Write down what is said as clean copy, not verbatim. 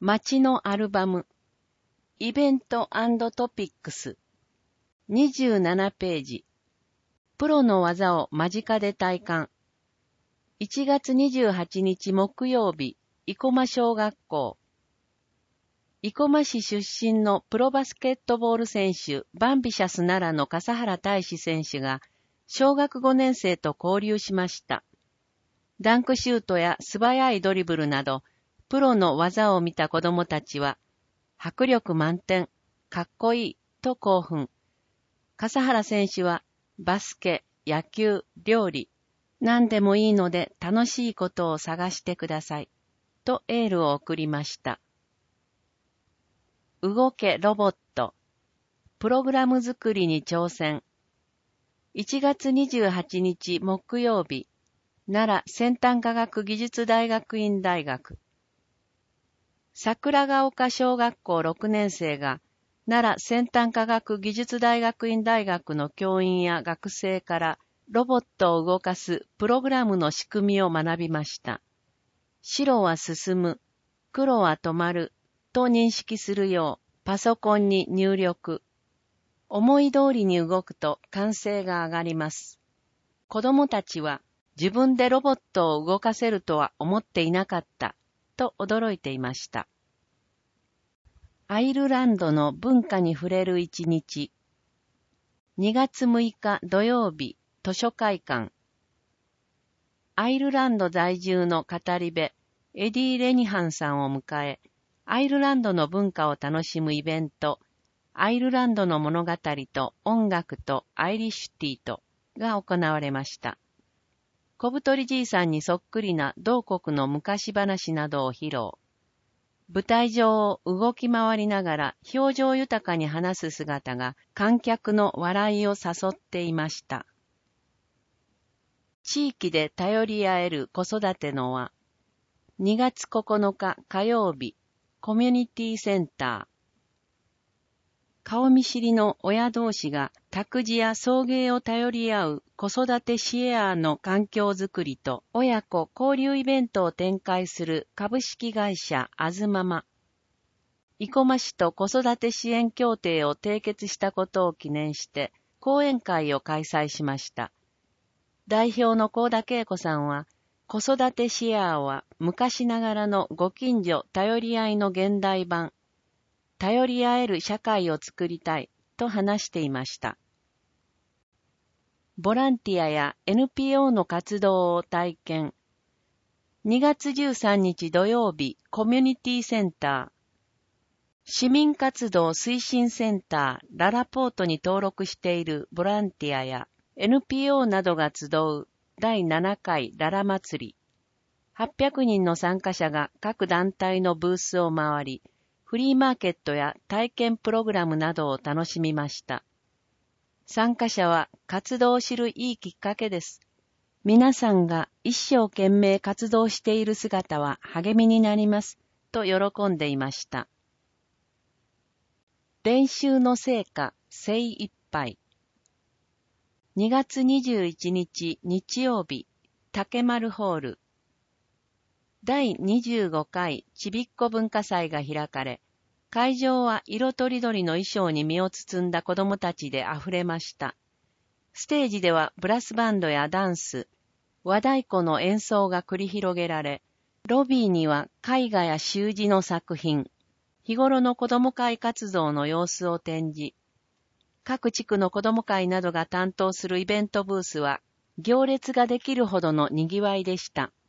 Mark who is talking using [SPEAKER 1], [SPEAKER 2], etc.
[SPEAKER 1] 街のアルバム、イベント&トピックス、27ページ、プロの技を間近で体感。1月28日木曜日、生駒小学校。生駒市出身のプロバスケットボール選手、バンビシャス奈良の笠原大志選手が、小学5年生と交流しました。ダンクシュートや素早いドリブルなど、プロの技を見た子供たちは、迫力満点、かっこいい、と興奮。笠原選手は、バスケ、野球、料理、何でもいいので楽しいことを探してください、とエールを送りました。動けロボット。プログラム作りに挑戦。1月28日木曜日、奈良先端科学技術大学院大学。桜ヶ丘小学校6年生が、奈良先端科学技術大学院大学の教員や学生からロボットを動かすプログラムの仕組みを学びました。白は進む、黒は止まると認識するようパソコンに入力。思い通りに動くと歓声が上がります。子供たちは自分でロボットを動かせるとは思っていなかったと驚いていました。アイルランドの文化に触れる一日。2月6日土曜日、図書会館。アイルランド在住の語り部、エディ・レニハンさんを迎え、アイルランドの文化を楽しむイベント、アイルランドの物語と音楽とアイリッシュティートが行われました。小太りじいさんにそっくりな同国の昔話などを披露。舞台上を動き回りながら表情豊かに話す姿が観客の笑いを誘っていました。地域で頼り合える子育ての輪。2月9日火曜日、コミュニティセンター。顔見知りの親同士が託児や送迎を頼り合う子育てシェアの環境づくりと親子交流イベントを展開する株式会社あずまま。生駒市と子育て支援協定を締結したことを記念して講演会を開催しました。代表の高田恵子さんは、子育てシェアは昔ながらのご近所頼り合いの現代版。頼り合える社会を作りたいと話していました。ボランティアや NPO の活動を体験。2月13日土曜日、コミュニティセンター。市民活動推進センターララポートに登録しているボランティアや NPO などが集う第7回ララ祭り。800人の参加者が各団体のブースを回り、フリーマーケットや体験プログラムなどを楽しみました。参加者は活動を知るいいきっかけです。皆さんが一生懸命活動している姿は励みになります。と喜んでいました。練習の成果、精一杯。2月21日日曜日、竹丸ホール。第25回ちびっこ文化祭が開かれ、会場は色とりどりの衣装に身を包んだ子供たちであふれました。ステージではブラスバンドやダンス、和太鼓の演奏が繰り広げられ、ロビーには絵画や習字の作品、日頃の子供会活動の様子を展示。各地区の子供会などが担当するイベントブースは、行列ができるほどの賑わいでした。